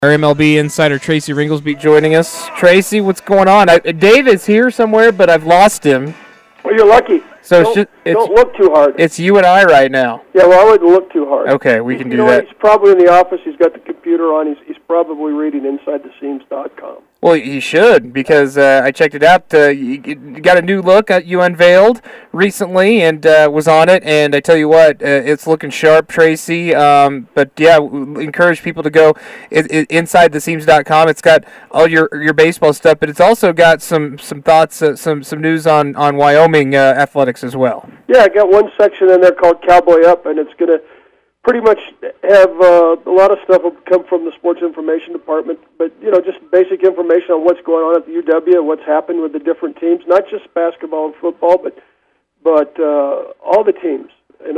Our MLB insider Tracy Ringlesby joining us. Tracy, what's going on? Dave is here somewhere, but I've lost him. Well, you're lucky. So don't look too hard. It's you and I right now. Yeah, well, I wouldn't look too hard. Okay, we can do that. He's probably in the office. He's got the computer on. He's probably reading InsideTheSeams.com. Well, he should, because I checked it out. You got a new look you unveiled recently and was on it. And I tell you what, it's looking sharp, Tracy. But, yeah, encourage people to go InsideTheSeams.com. It's got all your baseball stuff, but it's also got some thoughts, some news on Wyoming athletics as well. Yeah, I got one section in there called Cowboy Up, and it's going to pretty much have a lot of stuff will come from the sports information department, but just basic information on what's going on at the UW, what's happened with the different teams, not just basketball and football, but all the teams.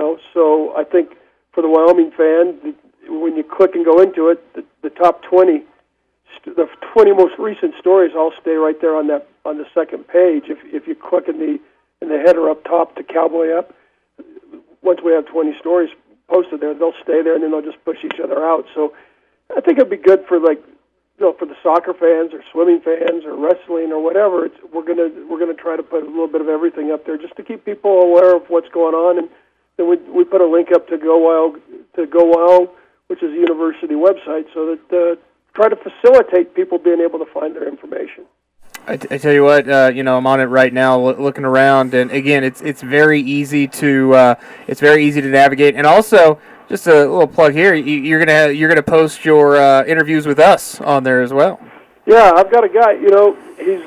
So I think for the Wyoming fan, when you click and go into it, the top 20, the 20 most recent stories all stay right there on the second page. If you click in the header up top to Cowboy Up, once we have 20 stories posted there, they'll stay there, and then they'll just push each other out. So I think it'd be good for for the soccer fans or swimming fans or wrestling or whatever. We're gonna try to put a little bit of everything up there just to keep people aware of what's going on. And then we put a link up to Go Wild, which is a university website, so that try to facilitate people being able to find their information. I tell you what, I'm on it right now, looking around, and again, it's very easy to navigate, and also just a little plug here, you're gonna post your interviews with us on there as well. Yeah, I've got a guy. He's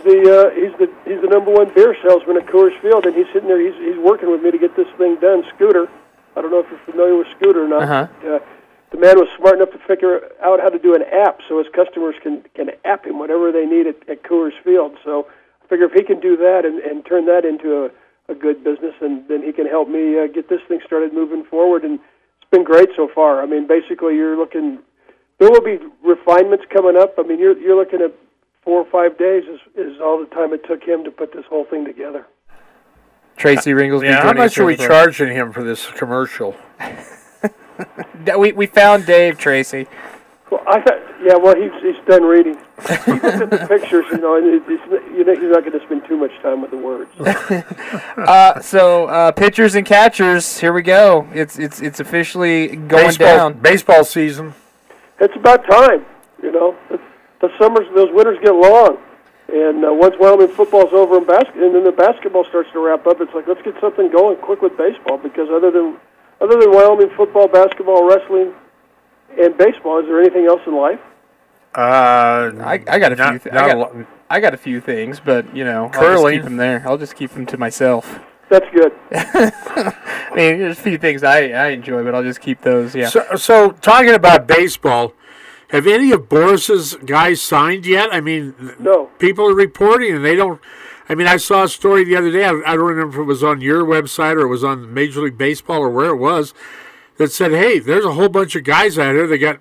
the number one beer salesman at Coors Field, and he's sitting there. He's working with me to get this thing done. Scooter, I don't know if you're familiar with Scooter or not. Uh-huh. The man was smart enough to figure out how to do an app so his customers can app him whatever they need at Coors Field. So I figure if he can do that and turn that into a good business, and then he can help me get this thing started moving forward. And it's been great so far. I mean, basically there will be refinements coming up. I mean, you're looking at 4 or 5 days is all the time it took him to put this whole thing together. Tracy Ringlesby. Yeah, how much are we charging him for this commercial? We found Dave, Tracy. Well, he's done reading. He looked at the pictures, and he's not going to spend too much time with the words. So pitchers and catchers, here we go. It's officially going down. Baseball season. It's about time. The summers, those winters get long, and once Wyoming football's over and then the basketball starts to wrap up, it's like let's get something going quick with baseball, because other than Wyoming football, basketball, wrestling, and baseball, is there anything else in life? I got a few. I got a few things, but curling. I'll just keep them there. I'll just keep them to myself. That's good. I mean, there's a few things I enjoy, but I'll just keep those. Yeah. So talking about baseball, have any of Boris's guys signed yet? I mean, no. People are reporting, and they don't. I mean, I saw a story the other day. I don't remember if it was on your website or it was on Major League Baseball or where it was, that said, hey, there's a whole bunch of guys out here that got,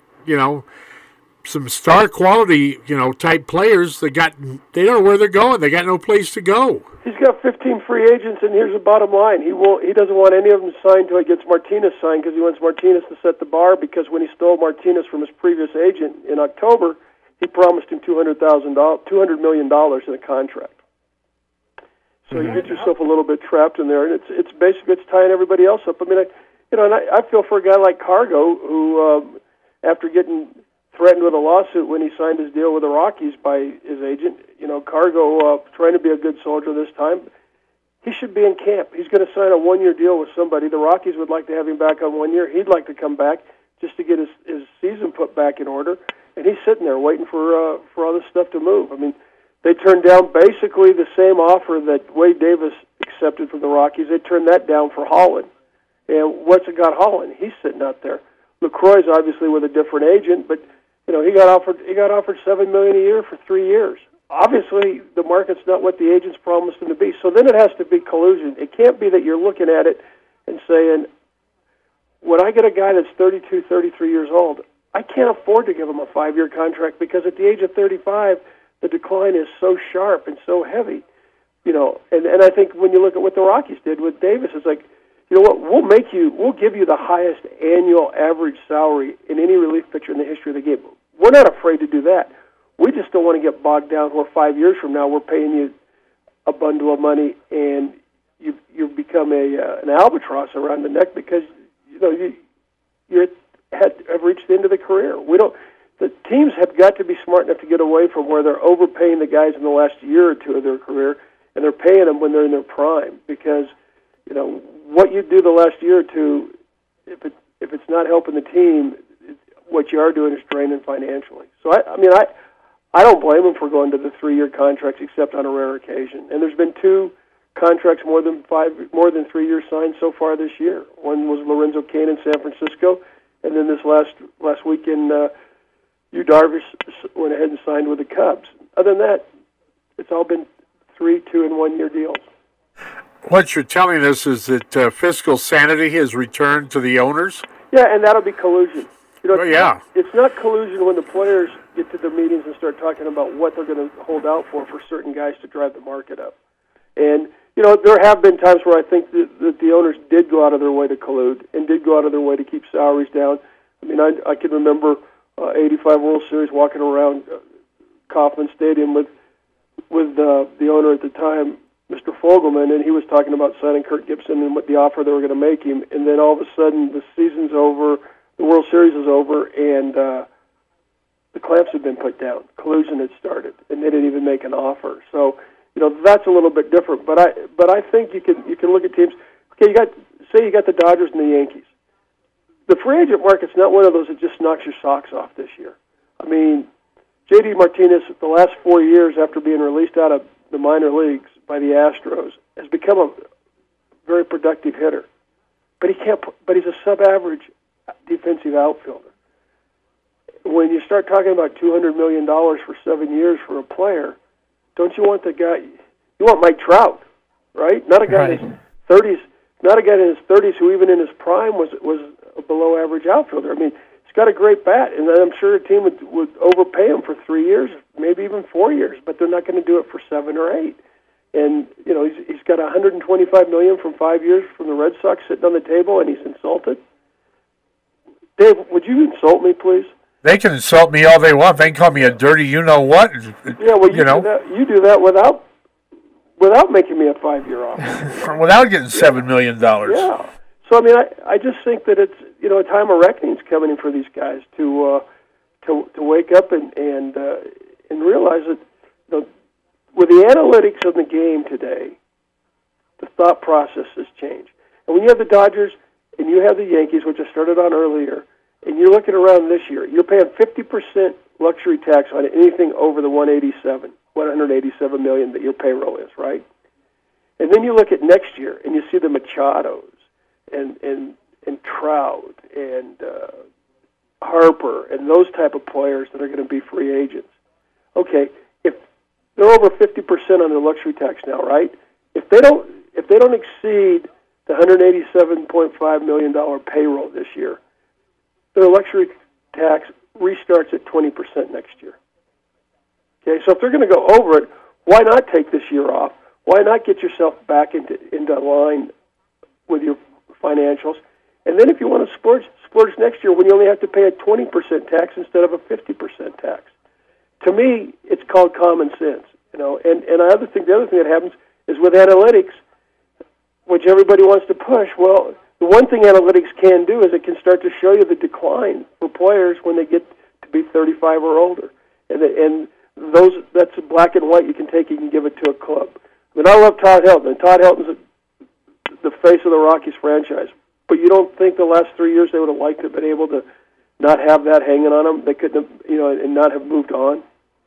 some star quality, type players they don't know where they're going. They got no place to go. He's got 15 free agents, and here's the bottom line. He doesn't want any of them signed until he gets Martinez signed, because he wants Martinez to set the bar, because when he stole Martinez from his previous agent in October, he promised him $200 million in a contract. So you get yourself a little bit trapped in there, and it's basically tying everybody else up. I mean, I feel for a guy like Cargo, who after getting threatened with a lawsuit when he signed his deal with the Rockies by his agent, Cargo trying to be a good soldier this time, he should be in camp. He's going to sign a 1-year deal with somebody. The Rockies would like to have him back on 1 year. He'd like to come back just to get his season put back in order, and he's sitting there waiting for all this stuff to move. I mean, they turned down basically the same offer that Wade Davis accepted from the Rockies. They turned that down for Holland. And what's it got Holland? He's sitting out there. LaCroix's obviously with a different agent, but he got offered $7 million a year for 3 years. Obviously, the market's not what the agents promised him to be. So then it has to be collusion. It can't be that you're looking at it and saying, when I get a guy that's 32, 33 years old, I can't afford to give him a 5-year contract, because at the age of 35, the decline is so sharp and so heavy, and I think when you look at what the Rockies did with Davis, it's like, you know what, we'll give you the highest annual average salary in any relief pitcher in the history of the game. we're not afraid to do that. We just don't want to get bogged down where 5 years from now we're paying you a bundle of money and you become an albatross around the neck because you have reached the end of the career. The teams have got to be smart enough to get away from where they're overpaying the guys in the last year or two of their career, and they're paying them when they're in their prime. Because what you do the last year or two, if it's not helping the team, what you are doing is draining financially. So I don't blame them for going to the 3-year contracts, except on a rare occasion. And there's been 2 contracts more than 3 years signed so far this year. One was Lorenzo Cain in San Francisco, and then this last weekend, Yu Darvish went ahead and signed with the Cubs. Other than that, it's all been 3, 2, and 1 year deals. What you're telling us is that fiscal sanity has returned to the owners? Yeah, and that'll be collusion. It's not collusion when the players get to the meetings and start talking about what they're going to hold out for certain guys to drive the market up. And, there have been times where I think that the owners did go out of their way to collude and did go out of their way to keep salaries down. I mean, I can remember 85 World Series walking around Kauffman Stadium with the owner at the time, Mr. Fogelman, and he was talking about signing Kirk Gibson and what the offer they were going to make him. And then all of a sudden the season's over, the World Series is over, and the clamps had been put down. Collusion had started, and they didn't even make an offer. So, that's a little bit different. But I think you can look at teams. Okay, you got the Dodgers and the Yankees. The free agent market's not one of those that just knocks your socks off this year. I mean, J.D. Martinez, the last 4 years after being released out of the minor leagues by the Astros, has become a very productive hitter. But he's a sub-average defensive outfielder. When you start talking about $200 million for 7 years for a player, don't you want the guy? You want Mike Trout, right? Not a guy in his 30s. Not a guy in his 30s who, even in his prime, was a below-average outfielder. I mean, he's got a great bat, and I'm sure a team would overpay him for 3 years, maybe even 4 years, but they're not going to do it for 7 or 8. And he's got $125 million from 5 years from the Red Sox sitting on the table, and he's insulted. Dave, would you insult me, please? They can insult me all they want. They can call me a dirty you-know-what. Yeah, well, you do that without making me a 5-year offer. Without getting $7 million. Yeah. So, I mean, I just think that it's, a time of reckoning's coming in for these guys to wake up and realize that, with the analytics of the game today, the thought process has changed. And when you have the Dodgers and you have the Yankees, which I started on earlier, and you're looking around this year, you're paying 50% luxury tax on anything over the $187 million that your payroll is, right? And then you look at next year, and you see the Machados and Trout and Harper and those type of players that are going to be free agents. Okay, if they're over 50% on their luxury tax now, right? If they don't exceed the $187.5 million payroll this year, their luxury tax restarts at 20% next year. Okay, so if they're going to go over it, why not take this year off? Why not get yourself back into line with your financials? And then if you want to splurge next year when you only have to pay a 20% tax instead of a 50% tax. To me, it's called common sense. And the other thing that happens is with analytics, which everybody wants to push. Well, the one thing analytics can do is it can start to show you the decline for players when they get to be 35 or older, and that's black and white. You can give it to a club. I mean, I love Todd Helton, and Todd Helton's the face of the Rockies franchise. But you don't think the last 3 years they would have liked to have been able to not have that hanging on them? They couldn't have, and not have moved on.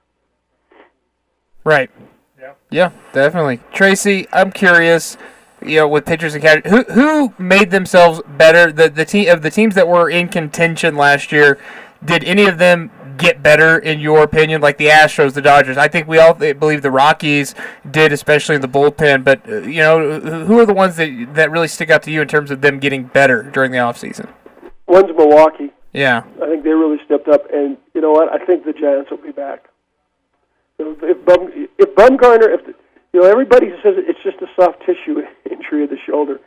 Right. Yeah, definitely. Tracy, I'm curious. With pitchers and catchers, who made themselves better? The teams that were in contention last year, did any of them get better in your opinion? Like the Astros, the Dodgers. I think we all believe the Rockies did, especially in the bullpen. But who are the ones that really stick out to you in terms of them getting better during the offseason? One's Milwaukee. Yeah, I think they really stepped up, and you know what? I think the Giants will be back. If Bumgarner, everybody says it's just a soft tissue injury of the shoulder.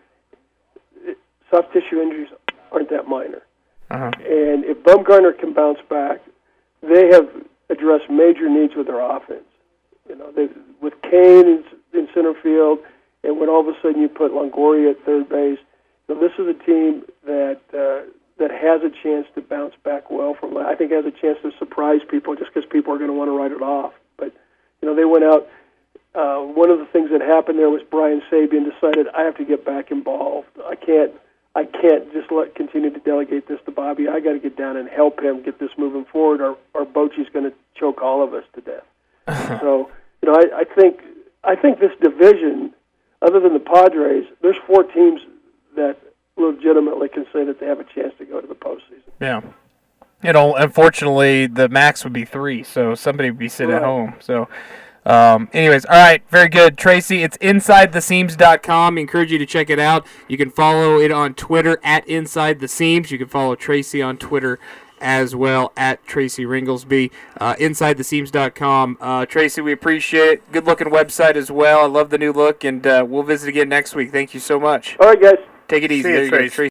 Soft tissue injuries aren't that minor. Uh-huh. And if Bumgarner can bounce back, they have addressed major needs with their offense. With Kane in center field, and when all of a sudden you put Longoria at third base, this is a team that has a chance to bounce back well from. I think has a chance to surprise people just because people are going to want to write it off. But they went out. One of the things that happened there was Brian Sabian decided I have to get back involved. I can't just continue to delegate this to Bobby. I got to get down and help him get this moving forward, or Bochy's going to choke all of us to death. So I think this division, other than the Padres, there's 4 teams that legitimately can say that they have a chance to go to the postseason. Yeah. Unfortunately, the max would be 3, so somebody would be sitting at home. So, anyways, all right, very good. Tracy, it's InsideTheSeams.com. I encourage you to check it out. You can follow it on Twitter at InsideTheSeams. You can follow Tracy on Twitter as well at Tracy Ringlesby. InsideTheSeams.com. Tracy, we appreciate it. Good-looking website as well. I love the new look, and we'll visit again next week. Thank you so much. All right, guys. Take it easy. See you, Tracy.